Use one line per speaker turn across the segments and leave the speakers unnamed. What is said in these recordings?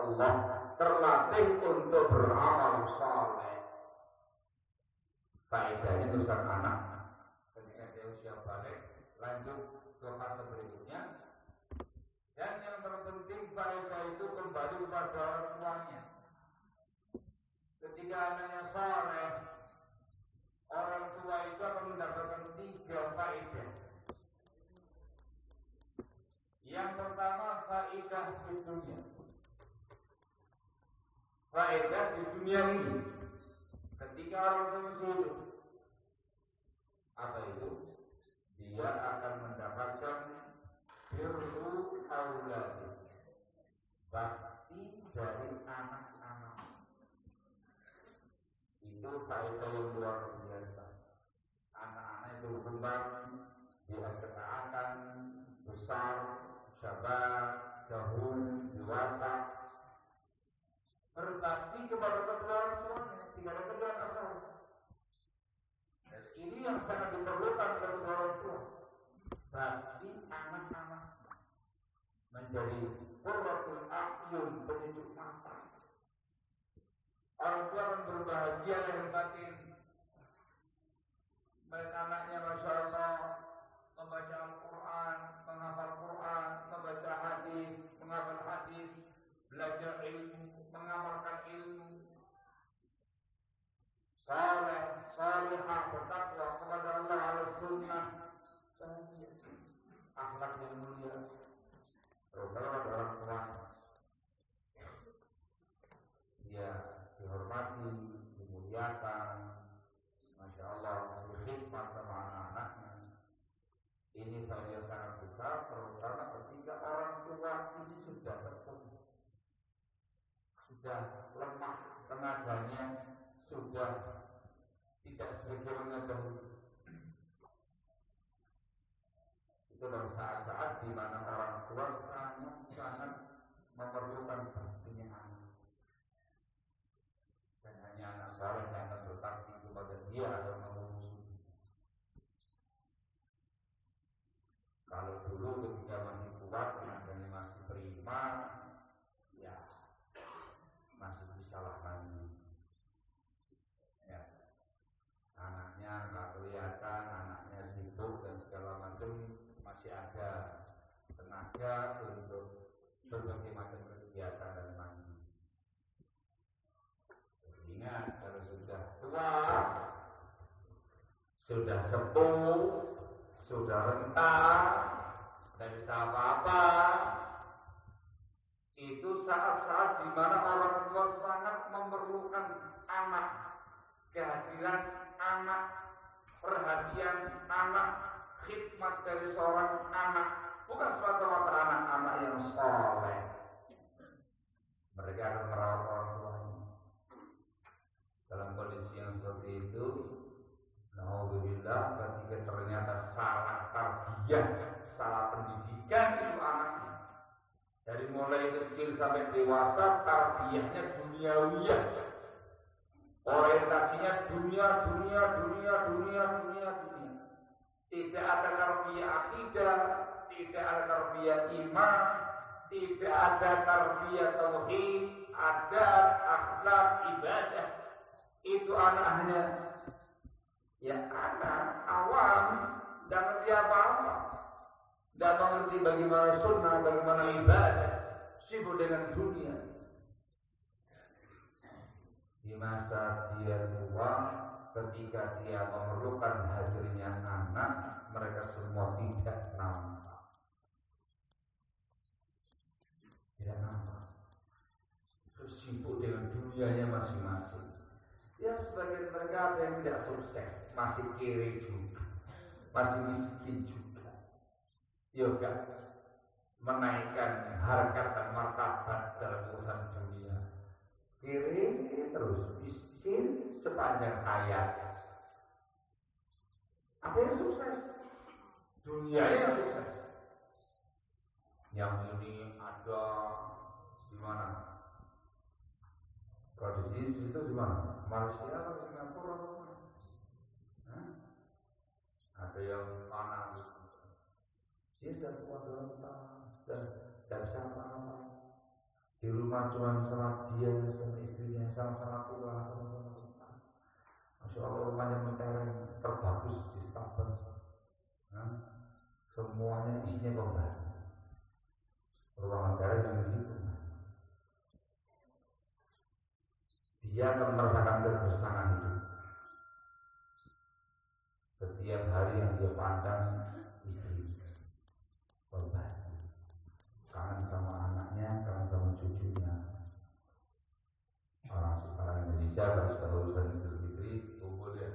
Allah, terlatih untuk beramal saleh. Faedahnya untuk sang anak ketika dia usia balik lanjut ke fase berikutnya. Dan yang terpenting faedah itu kembali kepada orang tuanya. Ketika anaknya saleh, orang tua itu akan mendapatkan 3 faedah. Yang pertama, faedah di dunia. Faedah di dunia ini. Ketika orang tua masih hidup, apa itu? Dia akan mendapatkan birru auladi, bakti dari anak-anak. Itu faedah yang luar biasa. Anak-anak itu berkembang, dia ketaatan, besar, sabar, dahulu, dewasa, berbakti kepada kedua orang tuanya, tidak ada kedua asal. Dan ini yang sangat diperlukan oleh kedua orang tua. Bakti anak-anak menjadi qurratul a'yun, penyejuk mata. Orang tua akan berbahagia lahir batin. Melihat anaknya, masya Allah, membaca Al-Quran, menghafal Quran, membaca hadis, menghafal hadis, belajar ilmu, mengamalkan ilmu, saleh, salihah, bertakwa kepada Allah, al-sunnah, akhlak yang mulia, terutama pada orang tua. Dia dihormati, dimuliakan, masya Allah, berkhidmat sama anak-anaknya. Ini faedah sangat besar, terutama ketika orang tua ini sudah terpuruk, sudah lemah tenaganya, sudah tidak sebagaimana dahulu. Itu dalam saat-saat di mana orang tua sangat memerlukan baktinya anak. Dan hanya anak saleh yang akan berbakti kepada dia atau mengurusi. Kalau dulu ketika masih kuat, tenaganya masih prima, ya masih bisa lah mandi. Ya, anaknya nggak kelihatan, anaknya sibuk dan segala macam, masih ada tenaga untuk berbagai macam kegiatan dan mandi. Ingat, kalau sudah tua, sudah sepuh, sudah renta, tidak bisa apa-apa, itu saat-saat di mana orang tua sangat memerlukan anak, kehadiran anak, perhatian anak, khidmat dari seorang anak, bukan semata-mata anak-anak yang soleh. Mereka akan merawat orang tuanya. Dalam kondisi yang seperti itu, alhamdulillah, ketika ternyata salah tarbiyah, salah pendidikan itu anaknya, dari mulai kecil sampai dewasa, tarbiyahnya duniawiyah, orientasinya dunia. Tidak ada tarbiyah akidah, tidak ada tarbiyah iman, tidak ada tarbiyah tauhid, adab, akhlak, ibadah. Itu anaknya, ya anak awam, tidak mengerti apa-apa, tidak mengerti bagaimana sunnah, bagaimana ibadah, sibuk dengan dunia. Di masa dia tua, ketika dia memerlukan hadirnya anak, mereka semua tidak nampak. Tidak nampak. Sibuk dengan dunianya masing-masing. Ya, sebagian mereka ada yang tidak sukses, masih kiri juga, masih miskin juga. Yoga menaikkan harkat dan martabat dalam urusan dunia. Kiri terus miskin sepanjang hayat. Apa yang sukses? Dunianya yang sukses. Yang ini ada di mana? Kalau di situ di mana? Malaysia atau Singapura? Ada yang mana? Dia sudah kuat dalam dan bisa apa-apa.
Di rumah cuma sama dia, sama istrinya, sama-sama pulang, sama-sama pulang. Masya Allah rumahnya mentereng, terbagus di Staben. Semuanya isinya kembali. Ruangan tereng yang begitu. Dia akan merasakan kebersamaan hidup. Setiap hari yang dia pandang istri berbagi, kangen sama anaknya, kangen sama cucunya. Orang Indonesia kalau sudah urusan Idul Fitri kumpul ya,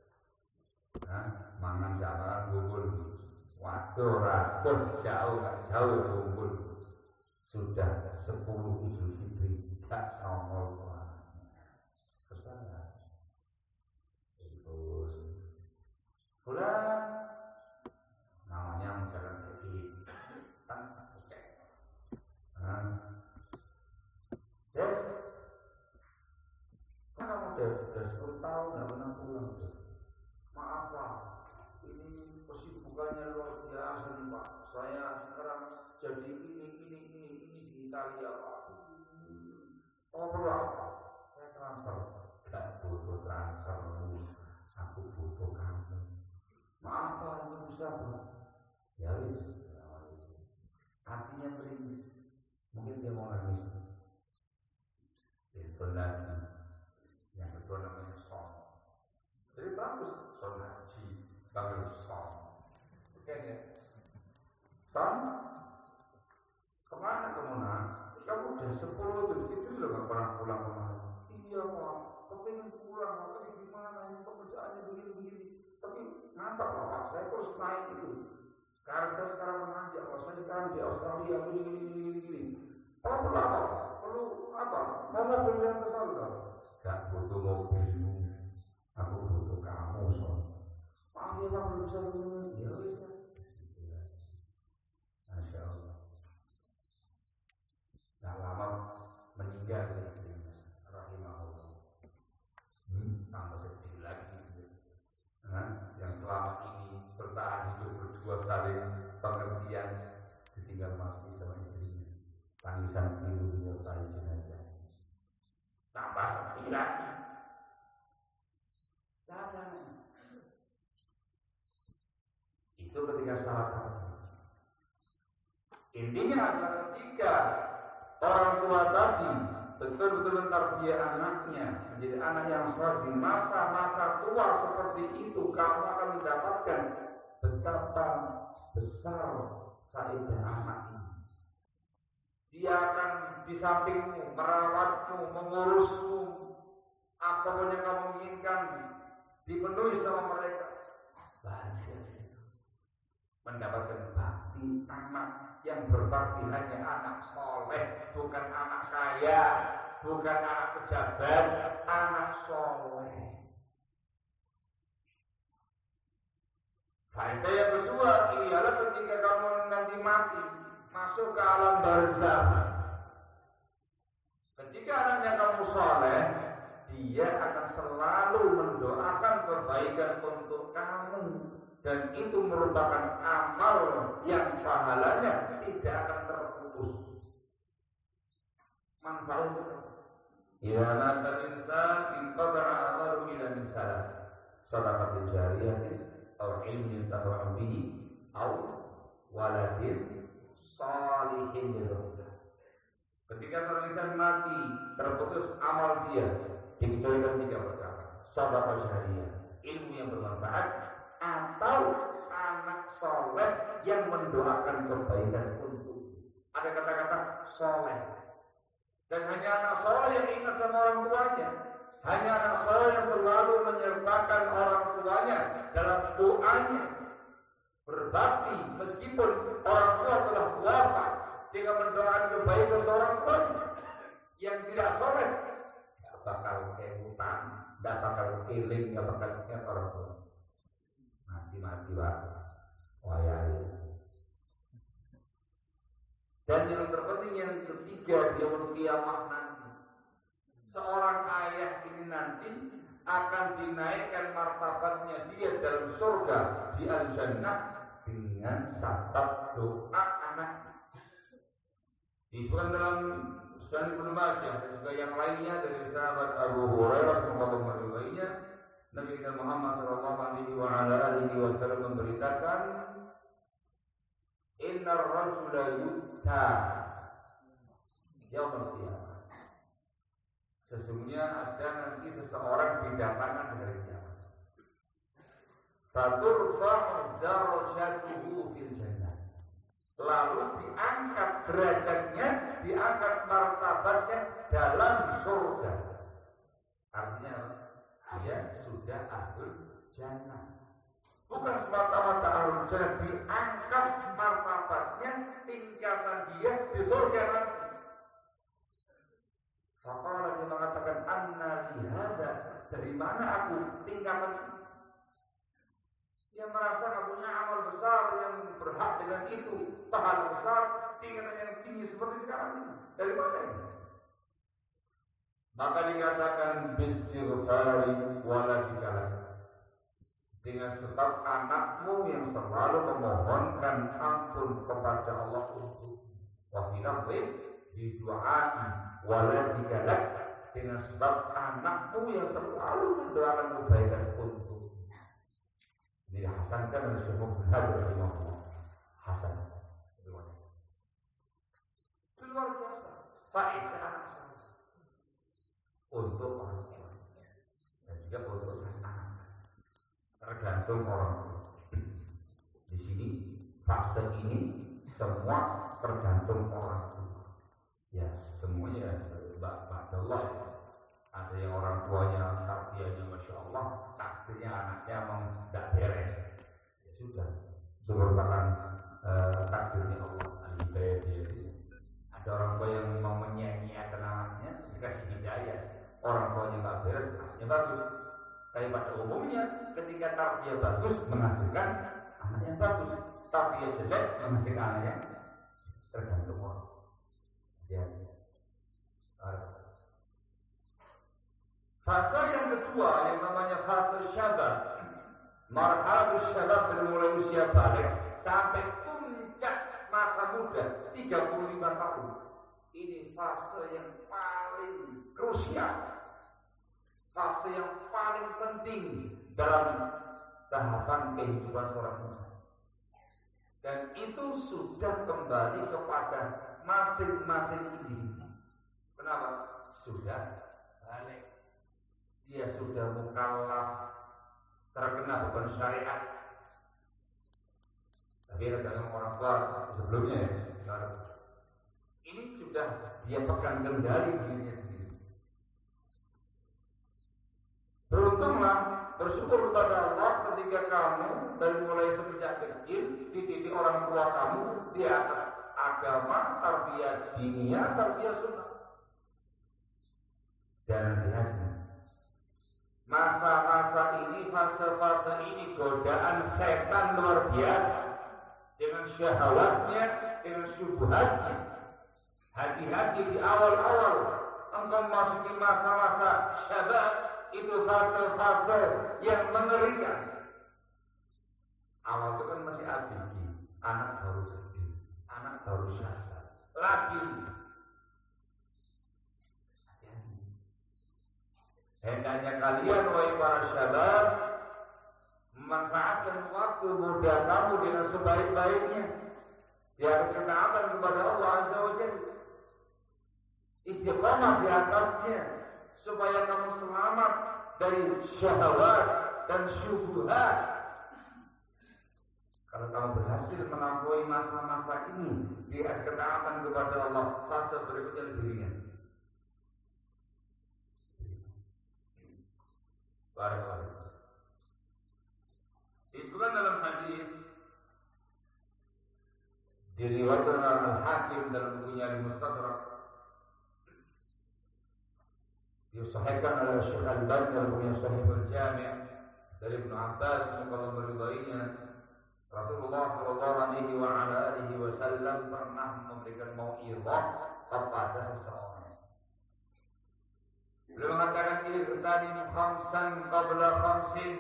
mangan jamaah kumpul. Waduh, raduh, jauh kumpul. Sudah 10 Idul Fitri tak nongol. Kesana terus pulang namanya misalkan Kevin kan oke Dek kan kamu udah 10 tahun gak pernah pulang tuh. Maaf Pak, ini kesibukannya luar biasa nih Pak. Saya sekarang jadi ini di Italia Pak. Oh perlu apa? Saya transfer. Gak butuh transfer, aku butuh kamu. Maaf Pak, itu bisa Pak. Ya wis, hatinya berimis. Mungkin dia mau nangis. Intonasi yang kedua namanya son. Jadi bagus son haji, panggil son. Oke ya. Son, kemana kamu nak? Kamu udah 10 itu loh gak pernah pulang kemana. Iya Pak, kepingin pulang, tapi gimana ini pekerjaannya begini. Tapi nampak Pak, saya terus naik itu. Karena sekarang menanjak, kalau saya sekarang di Australia begini. Perlu apa? Perlu apa? Mau mobil yang besar kan? Gak butuh mobilmu, aku butuh kamu son. Maaf ya Pak, belum bisa begini. Ya wis. Masya Allah. Nah lama meninggal istrinya, rahimahullah. Tambah sedih lagi. Yang selama ini bertahan hidup berdua saling pengertian ditinggal mati sama istrinya. Tangisan pilu menyertai jenazah. Tambah sedih lagi. Itu ketika salat. Intinya adalah ketika orang tua tadi betul-betul mentarbiyah anaknya menjadi anak yang saleh di masa-masa tua seperti itu, kamu akan mendapatkan betapa besar faedah anak ini. Dia akan di sampingmu, merawatmu, mengurusmu, apapun yang kamu inginkan dipenuhi sama mereka. Bahagia mendapatkan bakti anak yang berbakti hanya anak soleh, bukan anak kaya, bukan anak pejabat, anak soleh. Faedah yang kedua ialah ketika kamu nanti mati, masuk ke alam barzakh. Ketika anaknya kamu soleh, dia akan selalu mendoakan kebaikan untuk kamu. Dan itu merupakan amal yang pahalanya tidak akan terputus. Manfaatnya. Ya mata insan inqata'a amalu ila min salat. Shadaqatin jariyatin atau ilmin yantafa'u bihi atau waladin shalihin yad'ulah. Ketika seorang insan mati, terputus amal dia, dikecualikan 3 perkara. Shadaqah jariyah, ilmu yang bermanfaat, atau anak soleh yang mendoakan kebaikan untuk. Ada kata-kata soleh. Dan hanya anak soleh yang ingat sama orang tuanya. Hanya anak soleh yang selalu menyertakan orang tuanya dalam doanya. Berbakti meskipun orang tua telah wafat, dia mendoakan kebaikan untuk orang tuanya. Yang tidak soleh, tidak bakal kehutan, tidak bakal keling, tidak bakal ingat orang tua. Mati Pak, wayai. Dan yang terpenting yang ketiga, dia kiamah nanti. Seorang ayah ini nanti akan dinaikkan martabatnya dia dalam surga di al-jannah dengan sabab doa anak. Disebutkan dalam Sunan Ibnu Majah dan juga yang lainnya dari sahabat Abu Hurairah radhiyallahu anhu, Nabi Muhammad sallallahu alaihi wasallam memberitakan, innar rajula yu'ta yaumil qiyamah. Sesungguhnya ada nanti seseorang didatangkan dari kiamat. Faturfa'u darajatuhu fil jannah. Lalu diangkat derajatnya, diangkat martabatnya dalam surga. Artinya dia sudah ahlul jannah. Bukan semata-mata ahlul jannah, diangkat martabatnya, tingkatan dia di surga nanti. Faqala, dia mengatakan, anna lihada, dari mana aku tingkatan ini? Dia merasa nggak punya amal besar yang berhak dengan itu, pahala besar, tingkatan yang tinggi seperti sekarang ini. Dari mana ini? Maka dikatakan bistighfari waladika, dengan sebab anakmu yang selalu memohonkan ampun kepada Allah untuk wafilafin didu'ai waladika lak, dengan sebab anakmu yang selalu mendoakan kebaikan untuk. Ini dihasankan oleh Syekh Muhammad rahimahullah. Hasan. Itu luar biasa. Faedah anak saya untuk orang tua dan juga untuk sang anak. Tergantung orang tua. Di sini fase ini semua tergantung orang tua. Ya semuanya ba'dallah. Ada yang orang tuanya tarbiyahnya masya Allah, takdirnya anaknya memang tidak beres. Ya sudah, itu merupakan takdirnya Allah. Ada orang tua yang memang menyia-nyiakan anaknya, dikasih hidayah. Orang tuanya nggak beres, anaknya bagus. Tapi pada umumnya, ketika tarbiyah bagus menghasilkan anaknya bagus, tarbiyah jelek menghasilkan anaknya tergantung orang. Ya. Fase yang kedua yang namanya fase syabab. Marhalus syabab dari mulai usia balik sampai puncak masa muda 35 tahun. Ini fase yang paling krusial, fase yang paling penting dalam tahapan kehidupan seorang muslim. Dan itu sudah kembali kepada masing-masing individu. Kenapa? Sudah balik. Dia sudah mukallaf, terkena beban syariat. Tapi ada orang tua sebelumnya ya, ini sudah dia pegang kendali dirinya sendiri. Beruntunglah, bersyukur kepada Allah ketika kamu dari mulai sejak kecil dididik orang tua kamu di atas agama, tarbiyah diniyah, tarbiyah sunnah. Dan hati-hati. Masa-masa ini, fase-fase ini godaan setan luar biasa dengan syahwatnya, dengan syubhatnya. Hati-hati di awal-awal engkau masuki masa-masa syabab, itu fase-fase yang mengerikan. Awal itu kan masih ABG, anak baru gede, anak baru syahwat, lagi. Hendaknya kalian wahai para syabab memanfaatkan waktu muda kamu dengan sebaik-baiknya di atas ketaatan kepada Allah Azza wa Jalla. Istiqamah di atasnya supaya kamu selamat dari syahwat dan syubhat. Kalau kamu berhasil melampaui masa-masa ini di atas ketaatan kepada Allah, fase berikutnya lebih ringan. Barakallahu. Disebutkan dalam hadis diriwayatkan Al-Hakim dalam bukunya Al-Mustadrak, disahihkan oleh Syekh Al-Albani dalam bukunya Sahih Al-Jami' dari Ibnu Abbas semoga meridainya, Rasulullah sallallahu alaihi wasallam pernah memberikan mau'izah kepada seseorang. Beliau mengatakan irtanim khamsan qabla khamsin.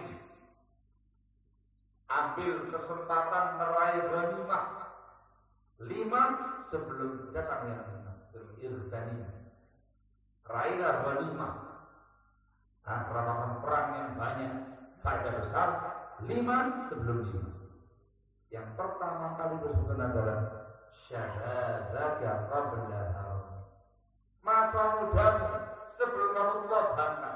Ambil kesempatan meraih ghanimah 5 sebelum datangnya ghanimah. irtani, raihlah ghanimah, rampasan perang yang banyak, faedah besar. 5 sebelum 5. Yang pertama kali disebutkan adalah syababaka qabla haram, masa mudamu sebelum kamu tua bangka.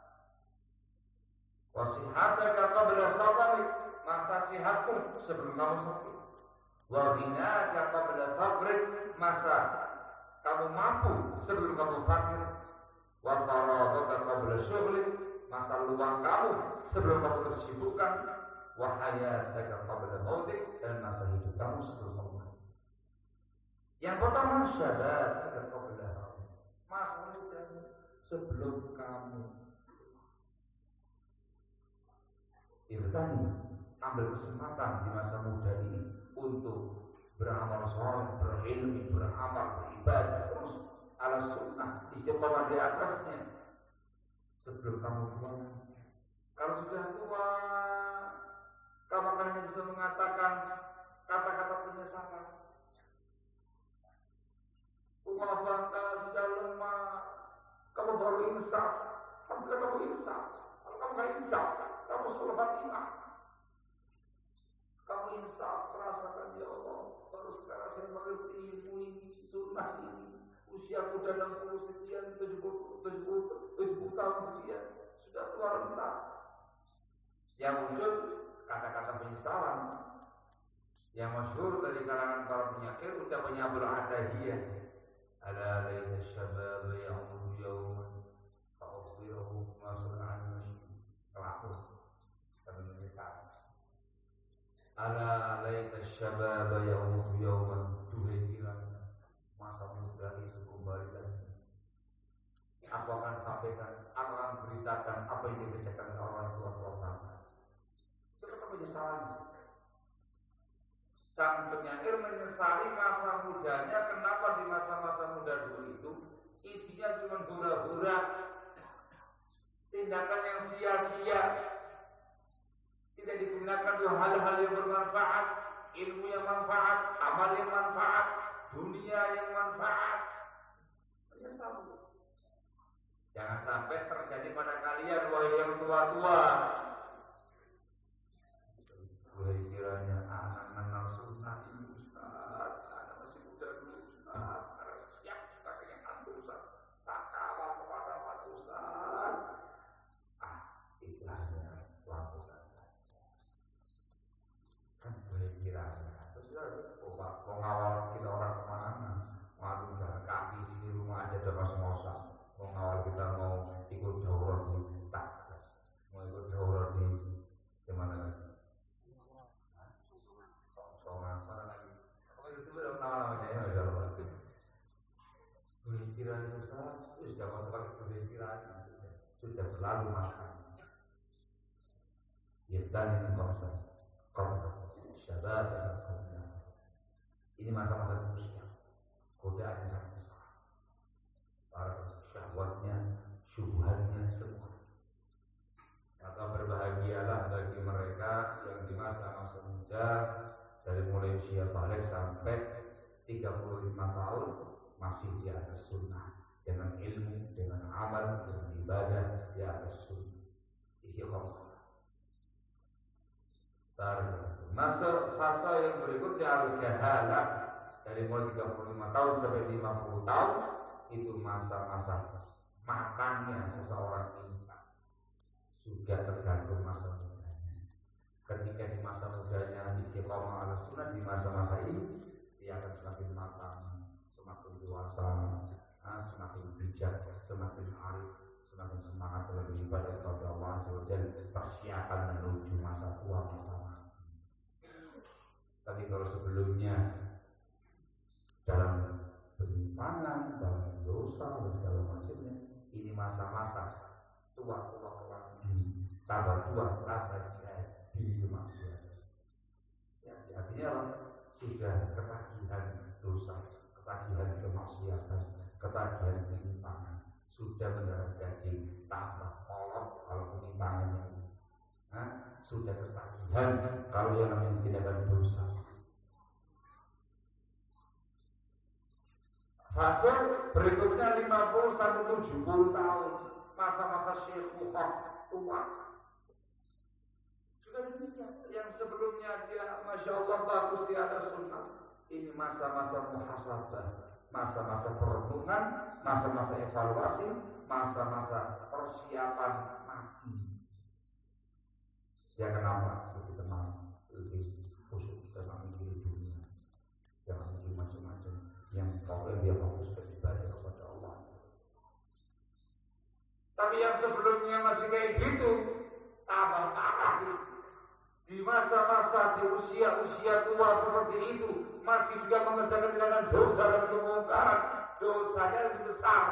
Wasihataka qabla saqamik, masa sihatmu sebelum kamu sakit. Wa ghinaka qabla faqrik, masa kamu mampu sebelum kamu fakir. Wa faraghaka qabla syughlik, masa luang kamu sebelum kamu tersibukkan. Wa hayataka qabla mautik, dan masa hidup kamu sebelum kamu mati. Yang pertama syababaka qabla haram, masa mudamu sebelum kamu. Irtani, ambil kesempatan di masa muda ini untuk beramal saleh, berilmu, beramal, beribadah terus ala sunnah, istiqomah di atasnya sebelum kamu tua. Kalau sudah tua, kamu akan hanya bisa mengatakan kata-kata penyesalan. Rumah bangka sudah lemah, kamu baru insaf. Alhamdulillah kamu insaf. Kalau kamu gak insaf, kamu sudah Fatimah. Kamu insaf, merasakan ya Allah, baru sekarang saya mengerti ilmu ini, sunnah ini. Usiaku sudah 60 sekian, 70 tahun sekian, sudah tua renta. Yang muncul kata-kata penyesalan. Yang masyhur dari kalangan para penyair ucapannya Abdul Atahiyah, ala laita syabab ya'udu yawman fa'ukhbirahu masur'an kelapus dan menyesal. Ala laita syabab ya'udu yawman, duhai kiranya masa muda itu kembali lagi. Aku akan sampaikan, aku akan beritakan apa yang dikerjakan oleh orang tua bangsa. Itu kata penyesalan. Sang penyair menyesali masa mudanya. Kenapa di masa-masa muda dulu itu isinya cuma hura-hura, tindakan yang sia-sia, tidak digunakan untuk hal-hal yang bermanfaat, ilmu yang manfaat, amal yang manfaat, dunia yang manfaat. Menyesal. Jangan sampai terjadi pada kalian wahai yang tua-tua. Wahai kiranya anak mengenal sunnah ini Ustaz, anak masih muda dulu Ustaz, karena siap kita pengen antum Ustaz, tak kalah kepada Pak Ustaz. Ikhlasnya lakukan saja. Kan wahai kiranya, terus pengawal kita orang kemana? Waduh, jalan kaki sini rumah aja udah ngos-ngosan. Pengawal kita mau ikut daurah di tak, mau ikut daurah di mana lagi? Mana lagi? Kamu itu belum nama-namanya ya, udah lupa. Pemikiran itu sudah mau pakai pemikiran, sudah selalu makan. Yaitu konsep, syabab dan konsep. Ini masa-masa usia, godaan yang sangat besar. Para syahwatnya, syubhatnya semua. Maka berbahagialah bagi mereka yang di masa-masa muda, dari mulai usia balik sampai 35 tahun masih di atas sunnah, dengan ilmu, dengan amal, dengan ibadah di atas sunnah. Istiqomah. Masuk fase yang berikutnya al-jahalah, dari mulai 35 tahun sampai 50 tahun itu masa-masa makannya seseorang insan. Sudah tergantung masa mudanya. Ketika di masa mudanya istiqomah ala sunnah, di masa-masa ini dia akan semakin matang, semakin dewasa, semakin bijak, semakin arif, semakin semangat dalam ibadah kepada Allah dan persiapan menuju masa tua, masa mati. Tapi kalau sebelumnya dalam penyimpangan, dalam dosa dan segala macamnya, ini masa-masa tua-tua tambah tua tambah jadi kemaksiatan. Ya, artinya apa? Sudah ketagihan dosa, ketagihan kemaksiatan, ketagihan penyimpangan, sudah mendarah daging, tambah kolot kalau penyimpangannya. Sudah ketagihan kalau yang namanya tindakan dosa.
Termasuk berikutnya 50 sampai 70 tahun, masa-masa syekhukhah tua. Juga demikian, yang sebelumnya dia Masya Allah bagus di atas sunnah. Ini masa-masa muhasabah, masa-masa perenungan, masa-masa evaluasi, masa-masa persiapan mati. Ya kenapa? Lebih tenang, lebih khusyuk, jangan mikir dunia, jangan mikir macam-macam. Yang pokoknya dia fokus beribadah kepada Allah. Tapi yang sebelumnya masih kayak gitu, tambah parah gitu. Di masa-masa di usia-usia tua seperti itu masih juga mengerjakan dengan dosa dan kemungkaran, dosanya lebih besar.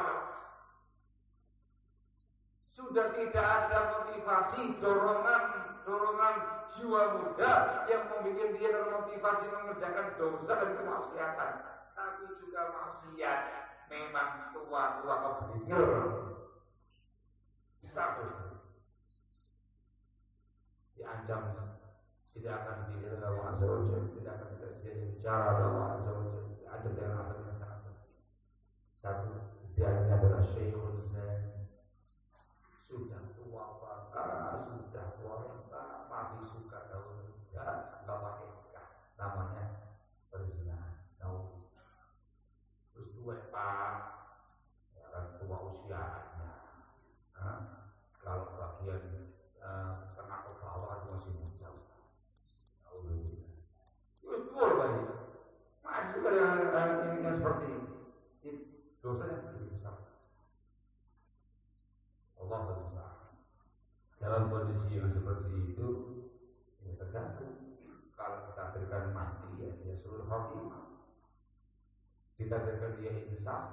Sudah tidak ada motivasi, dorongan jiwa muda yang membuat dia termotivasi mengerjakan dosa dan kemaksiatan. Tapi juga maksiat memang tua-tua kebetulan bisa diancam, tidak akan dilihat Allah Azza wa Jalla, tidak akan bicara Allah Azza wa Jalla. Ada dengan apa yang sangat penting. Satu, dia adalah Syekhul Zani. Sudah tua bakar, sudah tua renta, masih suka daun muda, nggak pakai nikah, namanya perzinahan. Terus dua pak, orang tua usianya, kalau bagian tengah ke bawah itu masih muda. Terus dua lagi, masih ada yang seperti ini, dosanya lebih besar. Allah besar. Dalam kondisi yang seperti itu, ya tergantung. Kalau kita berikan mati, ya dia seluruh khotimah. Kita berikan dia insaf,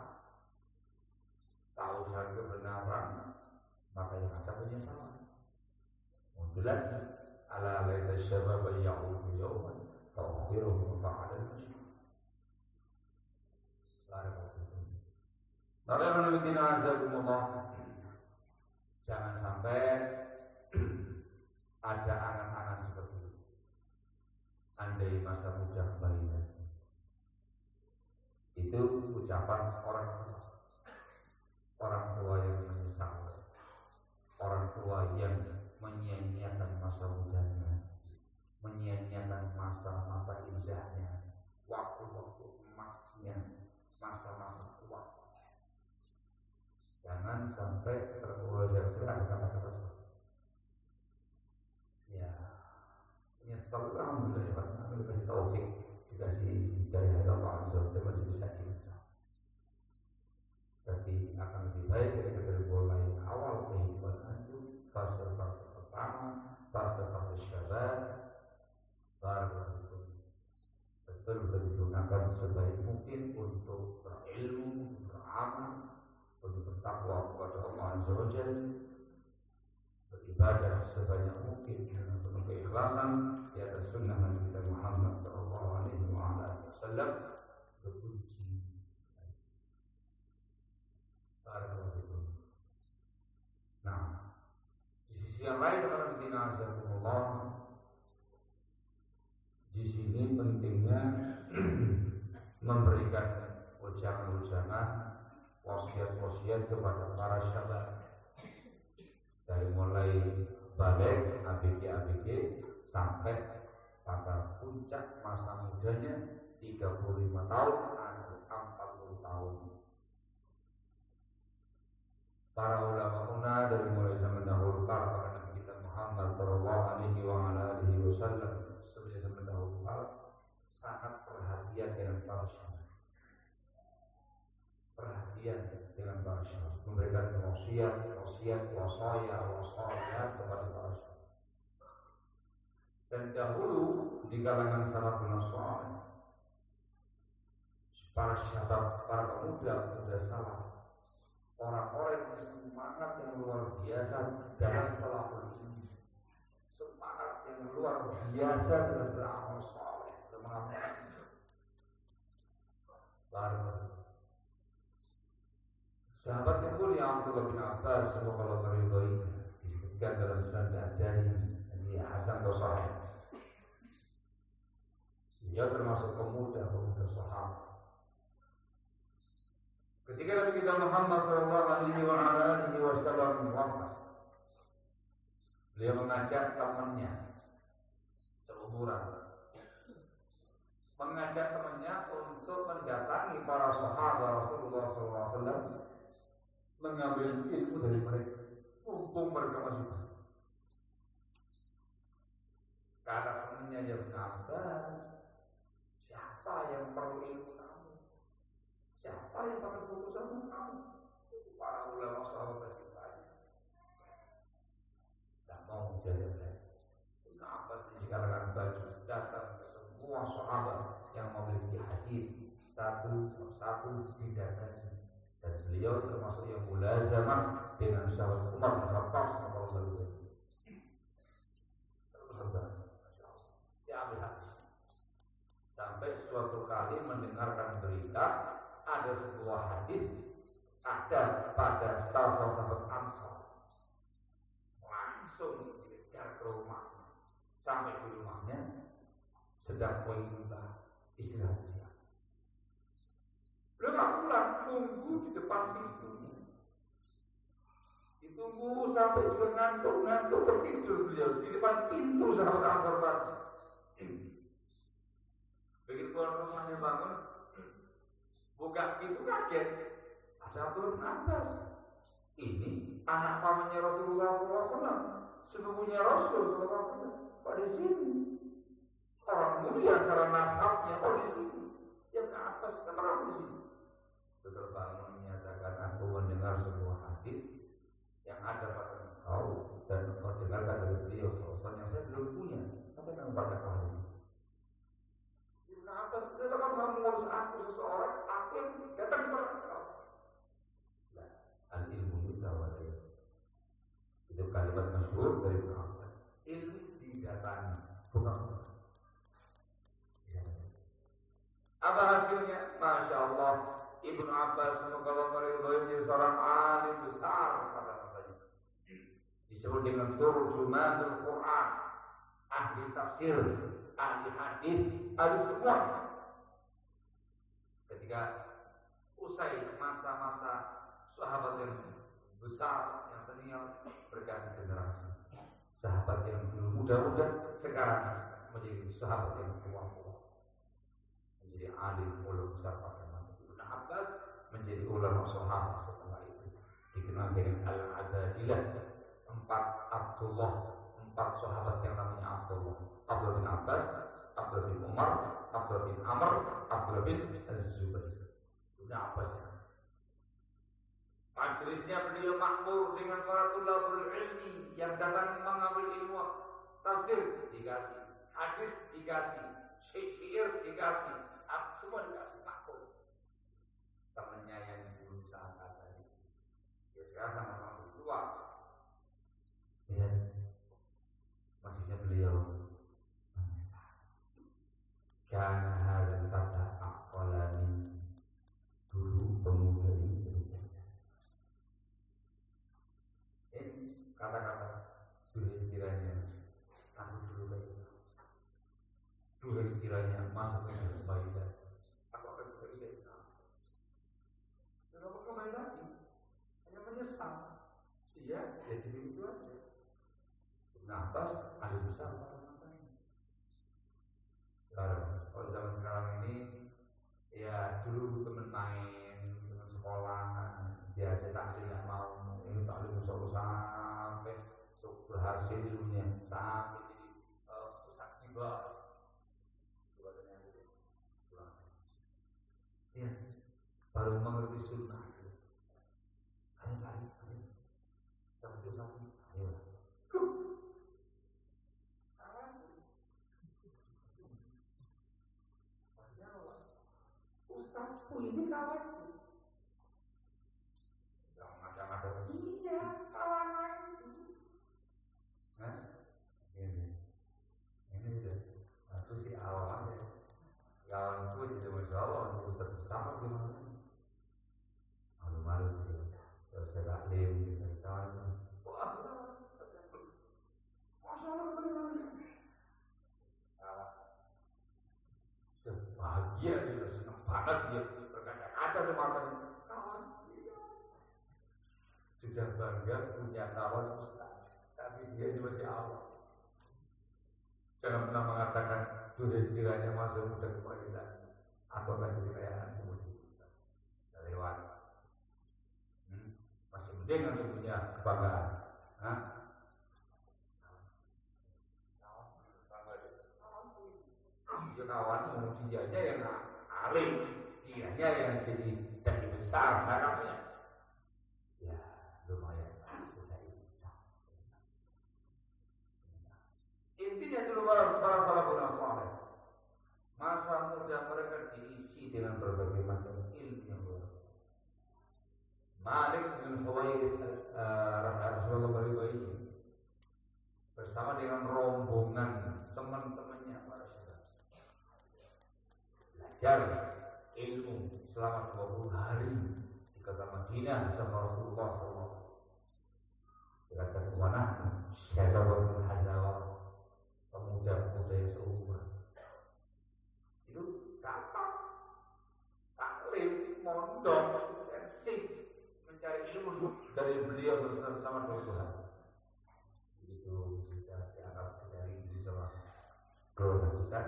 tahu dengan kebenaran, maka yang ada penyesalan. Mundulan ala laita syabab ya'ud yawman fa'akhiruhu fa'adal masyarakat. Jangan sampai ada angan-angan seperti itu. Andai masa muda kembali lagi. Itu ucapan orang tua. Orang tua yang menyesal, orang tua yang menyia-nyiakan masa mudanya, menyia-nyiakan masa-masa indahnya, waktu-waktu emasnya, masa-masa tua. Jangan sampai terkeluar dari sini ada kata-kata seperti ya menyesal. Alhamdulillah ya Pak, dikasih taufik, dikasih hidayah Allah Azza wa Jalla, masih bisa menyesal. Tapi akan lebih baik ketika dari mulai awal kehidupan itu, fase-fase pertama, fase-fase syabab, baru betul-betul digunakan sebaik mungkin untuk berilmu, beramal, untuk bertakwa kepada Allah Azza wa Jalla, beribadah sebanyak mungkin dengan penuh keikhlasan di atas sunnah Nabi kita Muhammad sallallahu alaihi wasallam. Berkunci barakallahu. Nah, di sisi yang lain Allah, di sini pentingnya memberikan ujangan-ujangan, wasiat-wasiat kepada para syabab, dari mulai balik ABG sampai pada puncak masa mudanya 35 tahun atau 40 tahun. Para ulama dari mulai zaman dahulu kala pada Nabi kita Muhammad sallallahu alaihi wasallam, sebagai zaman dahulu kala sangat perhatian dengan para syabab. Perhatian dengan para syabab, memberikan wasiat, wasaya kepada para syabab. Dan dahulu di kalangan salafun saleh, para syabab, para pemuda salaf, orang-orang yang semangat yang luar biasa dalam salaful ilmi, semangat yang luar biasa dalam beramal saleh, beramal baru. Sahabat yang mulia Abdullah bin Abbas, semoga Allah meridhoinya, disebutkan dalam Sunan dari Hasan Sahih. Dia termasuk pemuda sahabat.
Ketika Nabi kita Muhammad sallallahu alaihi wasallam wafat, beliau mengajak temannya seumuran, mengajak temannya untuk mendatangi para sahabat Rasulullah sallallahu alaihi wasallam, mengambil ilmu dari mereka, mumpung mereka masih hidup. Kata temannya, ya benar, siapa yang perlu ilmu kamu? Siapa yang pakai keputusan kamu? Para ulama sahabat kita tidak mau jalan-jalan. Kenapa dikarenakan baju datang ke semua sahabat yang memiliki hadis satu persatu didatangi, dan beliau termasuk yang mulazamah dengan sahabat Umar bin Khattab radhiyallahu anhu. Sampai suatu kali mendengarkan berita ada sebuah hadis ada pada salah sahabat Ansar, langsung dikejar ke rumahnya. Sampai di rumahnya sedang pointa istirahat siang. Beliau nggak pulang, tunggu di depan pintunya. Ditunggu sampai juga ngantuk tertidur beliau di depan pintu sahabat Ansar tadi. Begitu tuan rumahnya bangun, buka pintu kaget. Ada Abdullah bin Abbas. Ini anak pamannya Rasulullah SAW, sepupunya Rasul SAW. Kok di sini? Orang mulia secara nasabnya, kok di sini? Ya bin Abbas, kenapa di sini? Betul bangun menyatakan, aku mendengar sebuah hadis yang ada pada engkau dan engkau dengarkan dari beliau SAW yang saya belum punya. Apa yang pada kau? Atas ketika kamu mengurus aku seseorang, aku yang datang kepada kau. Nah, al-ilmu yutawali. Itu kalimat masyhur dari Ibnu Abbas. Ilmu didatangi, bukan. Ya. Apa hasilnya? Masya Allah, Ibnu Abbas semoga Allah meridhoi menjadi seorang alim besar pada masanya. Disebut dengan turjumanul Quran, ahli tafsir, ahli hadis, ahli semua. Ketika usai masa-masa sahabat yang besar, yang senior, berganti generasi. Sahabat yang dulu muda-muda sekarang menjadi sahabat yang tua-tua, menjadi alim ulama besar pada masa itu. Ibnu Abbas menjadi ulama sahabat setelah itu, dikenal dengan al-Abadilah, 4 Abdullah, 4 sahabat yang namanya Abdullah. Abdullah bin Abbas, Abdullah bin Umar, Abdullah bin Amr, Abdullah bin Az-Zubair. Ibnu Abbas ya. Majelisnya beliau makmur dengan para tulabul ilmi yang datang mengambil ilmu. Tafsir dikasih, hadis dikasih, syair dikasih, semua dikasih makmur. Temannya yang dulu sahabat tadi, ya sekarang sama-sama tua. Ya, maksudnya beliau karena hal kata akalani, dulu pemuda ini kata-kata dulu kiranya aku dulu baik, dulu kiranya masuk ke dalam baik, aku akan berbeda. Dan aku kembali lagi hanya menyesal. Iya, jadi begitu aja. Ibnu Abbas ada besar kalau zaman sekarang ini, ya dulu teman main, teman sekolah, dia cetak tidak mau, ini tak ada sampai berhasil ilmunya, sampai jadi ustaz tiba, ya baru mengerti sunnah. Ayo, sampai lagi, ayo. Ustazku ini kawanku. Yang macam-macam. Iya, kawanku. Nah, ini udah aku si awal aja. Kawanku jadi Masya Allah, itu terbesar gimana? sudah bangga punya kawan ustaz, tapi dia juga di awal. Jangan pernah mengatakan sudah kiranya masa muda kepadilan atau lagi kekayaan kemudian lewat. Masih penting untuk punya kebanggaan. Kawan kemudiannya yang alim, dianya yang jadi besar, namanya. Ya, lumayan sudah bisa. Intinya dulu para salafun saleh, masa muda mereka diisi dengan berbagai macam ilmu yang luar biasa. Malik bin Huwairits Rasulullah bari-bari bersama dengan rombongan teman-temannya para sahabat belajar ilmu selama 20 hari di kota Madinah bersama Rasulullah SAW. Dikatakan kemana? Syababul Hazawa, pemuda-pemuda yang seumuran. Itu taklim, mondok, intensif mencari ilmu dari beliau bersama 20 hari. Itu bisa dianggap dari sama golongan kita.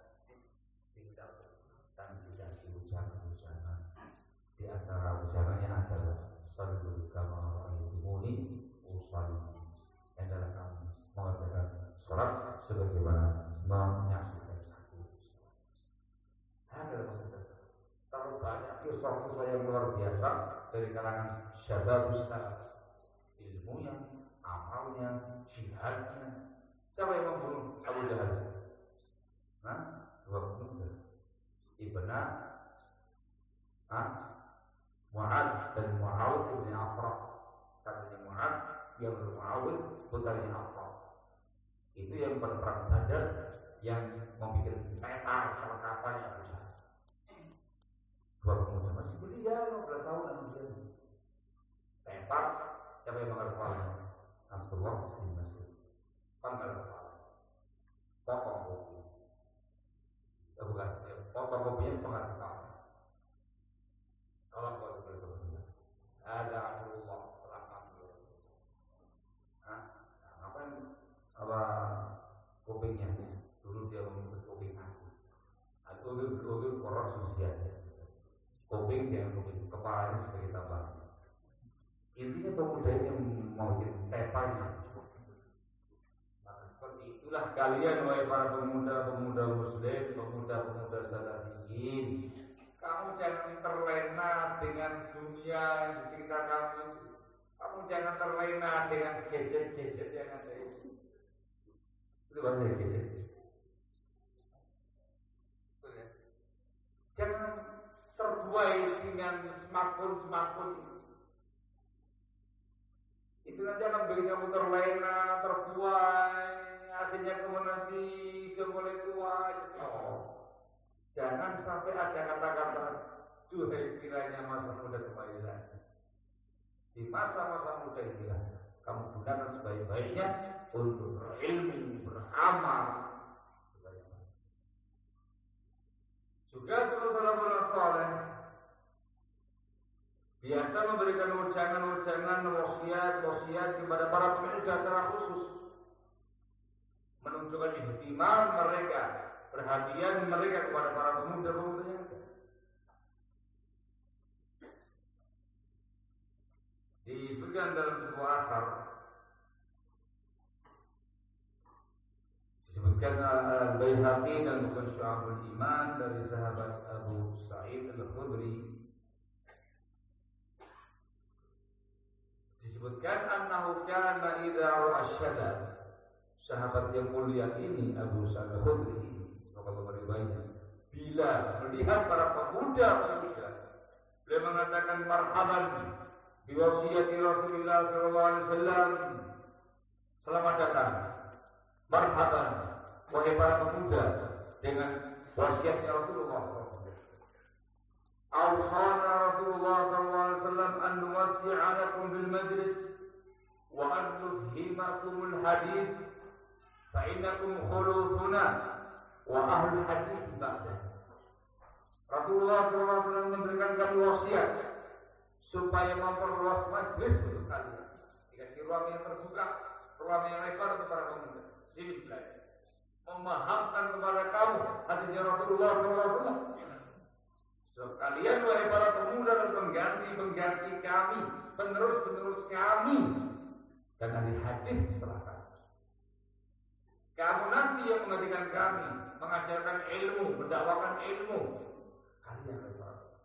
Di antara ucapannya adalah sallu kama ra'aytumuni usalli. Yang dalam kami mengatakan salat sebagaimana menyaksikan aku. Ada maksudnya. Terlalu banyak kisah-kisah yang luar biasa dari kalangan syababus salaf. Ilmunya, amalnya, jihadnya. Siapa yang membunuh Abu Jahal? Dua pemuda. Ibna Mu'ad dan Mu'awid bin Affan. Katanya Mu'ad yang Mu'awid putarnya Affan. Itu yang pada perang Badar yang membuat peta perkapaannya Abu Jahal. Dua pemuda masih belia 15 tahun usia. Peta siapa yang bakal kepalanya? Abdullah bin Mas'ud. Pangkal kepala. Potong kopi. Bukan, potong kopinya pangkal kepala. Tolong buat berbeda. Ada Abdullah selama apa kupingnya? Dulu dia menuntut kuping aku. Aku korok susianya. Kuping dia kuping kepalanya sebagai tambahan. Intinya pemuda yang mau jadi tepanya. Maka seperti itulah kalian wahai para pemuda-pemuda muslim, pemuda-pemuda salafiyin. Kamu jangan terlena dengan dunia yang di sekitar kamu. Kamu jangan terlena dengan gadget-gadget yang ada itu. Itu bahasa gadget. Jangan terbuai dengan smartphone itu. Itu nanti akan bikin kamu terlena, terbuai. Akhirnya kamu nanti udah mulai tua. Jangan sampai ada kata-kata duhai kiranya masa muda kembali lagi. Di masa-masa muda inilah kamu gunakan sebaik-baiknya untuk berilmu, beramal. Juga dulu salafun saleh biasa memberikan ujangan-ujangan wasiat kepada para pemuda secara khusus, menunjukkan ihtimam mereka, perhatian mereka kepada para pemuda-pemuda yang ada. Disebutkan dalam sebuah asar, disebutkan Al-Baihaqi dan bukan Syu'abul Iman dari sahabat Abu Sa'id Al-Khudri. Disebutkan annahu kana idza ra'a syadad. Sahabat yang mulia ini Abu Sa'id Al-Khudri ini, semoga berbainya, bila melihat para pemuda-pemuda, beliau mengatakan marhaban bi wasiyati Rasulullah sallallahu alaihi wasallam. Selamat datang. Marhaban wahai para pemuda dengan wasiatnya Rasulullah sallallahu alaihi wasallam. Awsana Rasulullah sallallahu alaihi wasallam an nuwassi'a lakum bil majlis wa an nufhimakumul hadith fa innakum khulufuna wa ahlul hadith ba'da. Rasulullah sallallahu alaihi wasallam memberikan kami wasiat supaya memperluas majlis untuk kalian.
dikasih ruang yang terbuka, ruang yang lebar untuk para pemuda. Sini belajar. Memahamkan kepada kamu hadisnya Rasulullah SAW. Sekalian wahai para pemuda dan pengganti kami, penerus kami, dan ahli hadis setelah kami. Kamu nanti yang menggantikan kami, mengajarkan ilmu, mendakwakan ilmu. Kalian wahai para pemuda.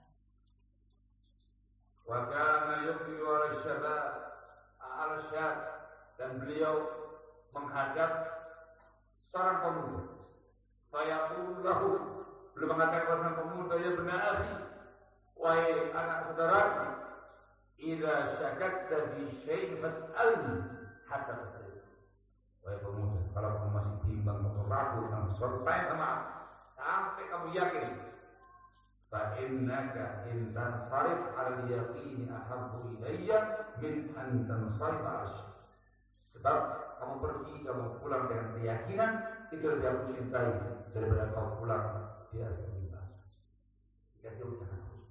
Wa kana yuqbilu ala syabab al-syab, dan beliau menghadap seorang pemuda. Fayaqulu lahu, beliau mengatakan kepada sang pemuda, ya benar akhi, wahai anak saudaraku, idza syakakta bi syai' fas'alni hatta tadri. Wahai pemuda, kalau kamu masih bimbang atau ragu tentang sesuatu, tanya sama aku sampai kamu yakin. Fa innaka in tansarif al-yaqini ahabbu ilayya min an tansarif al-syai'. Sebab kamu pergi, kamu pulang dengan keyakinan, itu lebih aku cintai daripada kau pulang di atas kebimbangan. Dikasih ucapan khusus.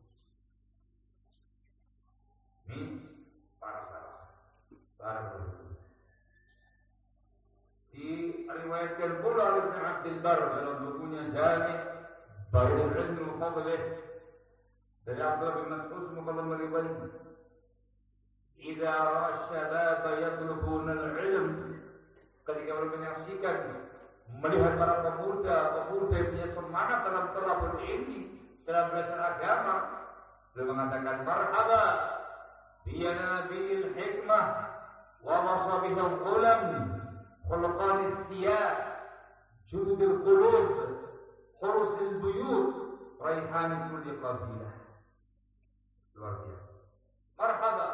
Ini para sahabat, para pemuda. Diriwayatkan pula oleh Ibnu Abdul Bar dalam bukunya Jami' Bayanul Ilmi wa Fadlih dari Abdullah bin Mas'ud semoga Allah meriwayatkan, idza ra'a syababa yatlubuna al-ilm, ketika mereka menyaksikan, melihat para pemuda yang punya semangat dalam talabul ilmi, dalam belajar agama, beliau mengatakan marhaba bi nabil hikmah wa masabihul ulam khulqanit thiyab judul qulub hurusil buyut raihan kulli qabilah. Luar biasa. Marhaba,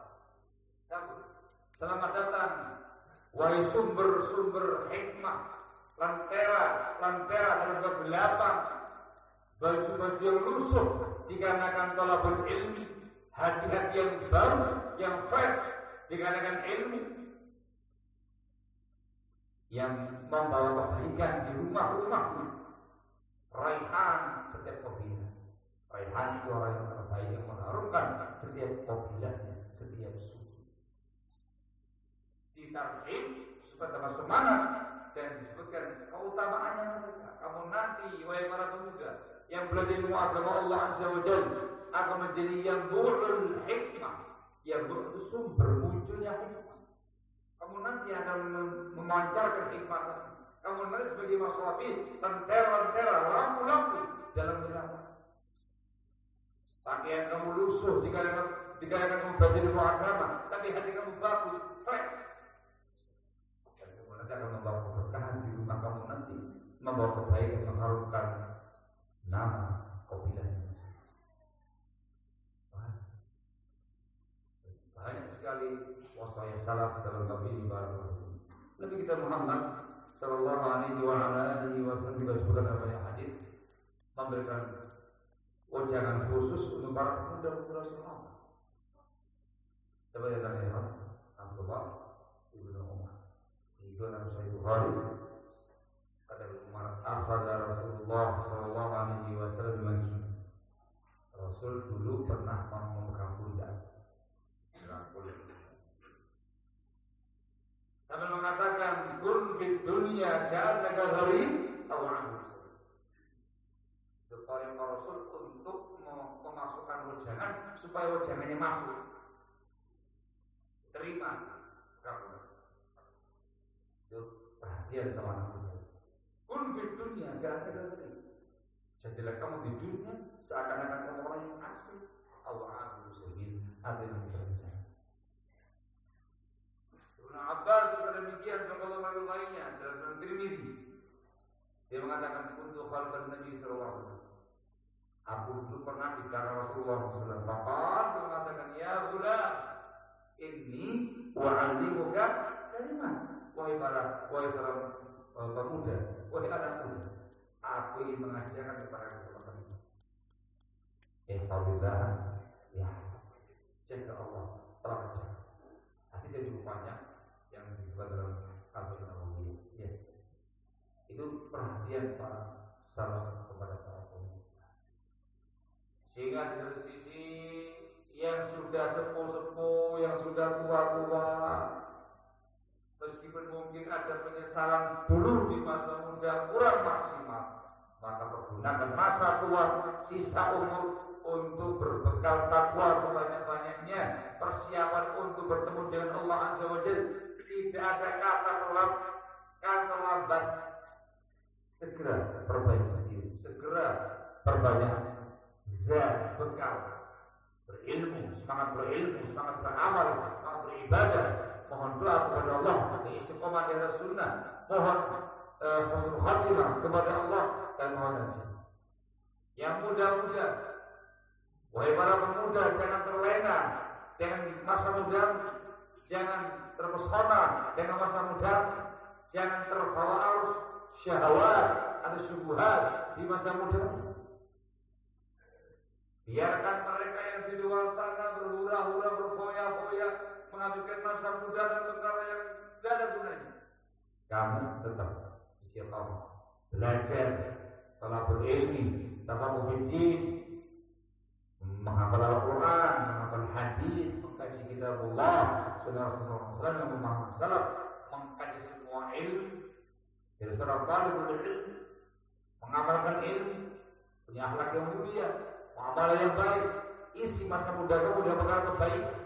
selamat datang wahai sumber-sumber hikmah, lentera dalam kegelapan, baju-baju yang lusuh dikarenakan talabul ilmi, hati-hati yang baru, yang fresh dikarenakan ilmu, yang membawa kebaikan di rumah-rumahmu. Raihan setiap kabilah. Raihan itu orang yang terbaik yang mengharumkan setiap kabilahnya, setiap suku. Ditarhib supaya tambah semangat dan disebutkan keutamaannya mereka. Kamu nanti wahai para pemuda yang belajar ilmu agama Allah Azza wa Jalla akan menjadi yang bu'ul hikmah, yang itu sumber munculnya hikmah. Kamu nanti akan memancarkan hikmah. Kamu nanti sebagai maswabih, lentera, lampu-lampu dalam gelap. Pakaian kamu lusuh dikarenakan kamu belajar ilmu agama, tapi hati kamu bagus, fresh. Dan kamu nanti akan membawa keberkahan di rumah kamu nanti, membawa kebaikan, mengharumkan nama kabilahnya. Banyak sekali wasaya salaf dalam bab ini. Nabi kita Muhammad sallallahu alaihi wasallam juga sebutkan dalam banyak hadis memberikan wejangan khusus untuk para pemuda-pemuda sahabat. Coba kita lihat Abdullah ibnu Umar. Itu dalam Sahih Bukhari. Kata Umar, "Akhadha Rasulullah sallallahu alaihi wasallam." Rasul dulu pernah memegang pundak. Sambil mengatakan, "Kun fid dunya ka'annaka gharib aw 'abid." Kepada Rasul untuk memasukkan wejangan supaya wejangannya masuk. Terima kamu. Itu perhatian sama anak. Kun fid dunya ka'annaka gharib. Jadilah kamu di dunia seakan-akan kamu orang yang asing. Allah Azza wa Jalla yang berbicara. Ibnu Abbas juga demikian kalau lainnya dalam Tirmidzi. Dia mengatakan untuk khalifah Nabi sallallahu alaihi wasallam. Aku dulu pernah di belakang Rasulullah sallallahu alaihi wasallam. Dia mengatakan, "Ya gulam, inni wa'allimuka kalimat." Wahai seorang pemuda, wahai anak muda, aku ingin mengajarkan kepada kamu. Fadillah, ya, jaga Allah, telah jaga. Hati dia cukup banyak yang disebut dalam Al-Quran Al-Awiyah. Ya. Itu perhatian para salaf kepada para pemuda. Sehingga dari sisi yang sudah sepuh-sepuh, yang sudah sudah tua-tua, meskipun mungkin ada penyesalan dulu di masa muda kurang maksimal, maka pergunakan masa tua, sisa umur untuk berbekal takwa sebanyak-banyaknya, persiapan untuk bertemu dengan Allah Azza wa Jalla. Tidak ada kata terlambat. Segera perbaiki diri, segera perbanyak zat bekal berilmu, semangat beramal, semangat beribadah. Mohon doa kepada Allah, istiqomah di atas sunnah, mohon husnul khatimah kepada Allah, dan mohon rezeki. Yang muda-muda, wahai para pemuda, jangan terlena dengan masa muda, jangan terpesona dengan masa muda, jangan terbawa arus syahwat atau syubhat di masa muda. Biarkan mereka yang di luar sana berhura-hura, berfoya-foya, menghabiskan masa muda dan perkara yang tidak ada gunanya. Kamu tetap istiqamah, belajar, talabul ilmi, tafaqquh din, menghafal Al-Quran, menghafal hadis, mengkaji kitabullah, sunnah Rasulullah yang memahami salaf, mengkaji semua ilmu dari seorang talibul ilmi, mengamalkan ilmu, punya akhlak yang mulia, amalan yang baik. Isi masa muda kamu dengan perkara kebaikan.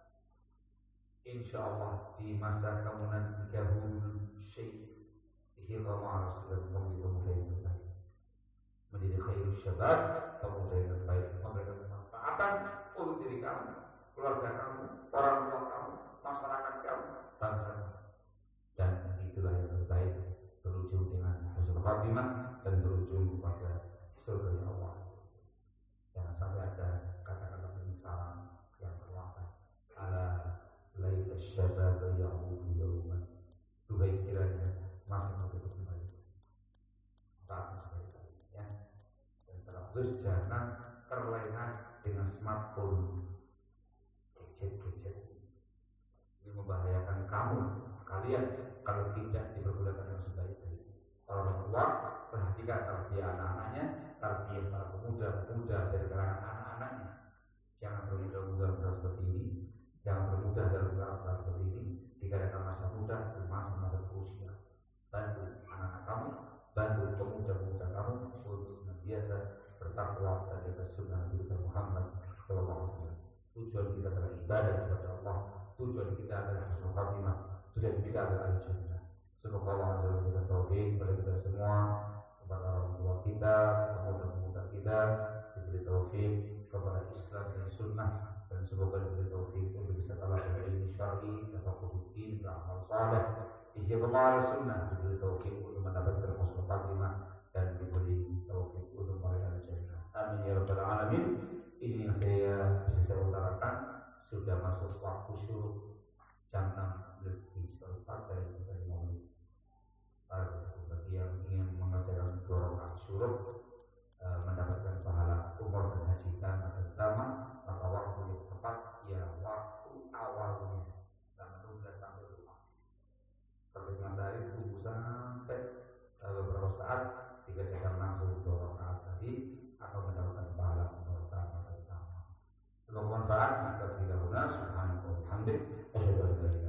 Insyaallah di masa kamu nanti kabul syekh ihqama Rasulullah pemuda yang baik, menjadi khairul syabab, pemuda yang baik, memberikan kemanfaatan untuk diri kamu, keluarga kamu, orang tua kamu, masyarakat kamu, bangsa kamu. Dan itulah yang terbaik, berujung dengan husnul khatimah dan berujung kepada surga Allah. Jangan sampai ada kata-kata penyesalan yang terlambat. Ala laita syabab ya'udu yawman. Duhai kiranya masih muda kembali. Saatnya sekali ya. Dan terus jangan terlena dengan smartphone, gadget-gadget. Ini membahayakan kalian kalau tidak dipergunakan dengan sebaik-baik. Orang tua perhatikan tarbiyah anak-anaknya, tarbiyah para pemuda-pemuda dari kalangan anak-anaknya. Jangan bermudah-mudah seperti ini, jangan bermudah dalam perkara seperti ini. Dikarenakan masa muda itu masa usia. Bantu anak-anak kamu, bantu pemuda-pemuda kamu untuk senantiasa bertakwa dan di atas sunnah Nabi Muhammad SAW. Tujuan kita adalah ibadah kepada Allah, tujuan kita adalah husnul khatimah, tujuan kita adalah al-jannah. Semoga Allah memberikan taufik kepada kita semua, kepada orang tua kita, pemuda-pemuda kita, diberi taufik kepada Islam dan Sunnah, dan semoga diberi taufik untuk bisa kalah dari ilmu syar'i, tafaqquh din, beramal saleh, istiqamah sunnah, diberi taufik untuk mendapatkan husnul khatimah dan diberi taufik untuk meraih al-jannah. Amin ya rabbal alamin. Ini yang bisa saya utarakan. Sudah masuk waktu syuruk jam 6:04 dari malam. Bagi yang ingin mengerjakan 2 rakaat syuruk mendapatkan pahala umroh dan haji tanpa pertama, maka waktu yang tepat ya waktu awalnya, dan menunggu sampai rumah. Seperti matahari tunggu sampai beberapa saat, dikerjakan langsung 2 rakaat tadi akan mendapatkan pahala umroh tanpa pertama. Semoga manfaat. Kita tidak benar. Subhanallah, alhamdulillah.